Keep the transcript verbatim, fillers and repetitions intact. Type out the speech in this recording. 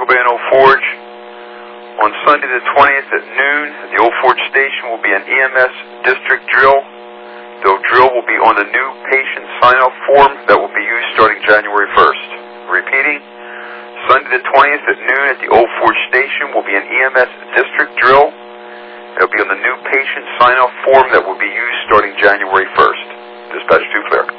Eagle Bay and Old Forge. On Sunday the twentieth at noon, the Old Forge Station will be an E M S district drill. The drill will be on the new patient sign-off form that will be used starting January first. Repeating, Sunday the twentieth at noon at the Old Forge Station will be an E M S district drill. It will be on the new patient sign-off form that will be used starting January first. Dispatch two, clear.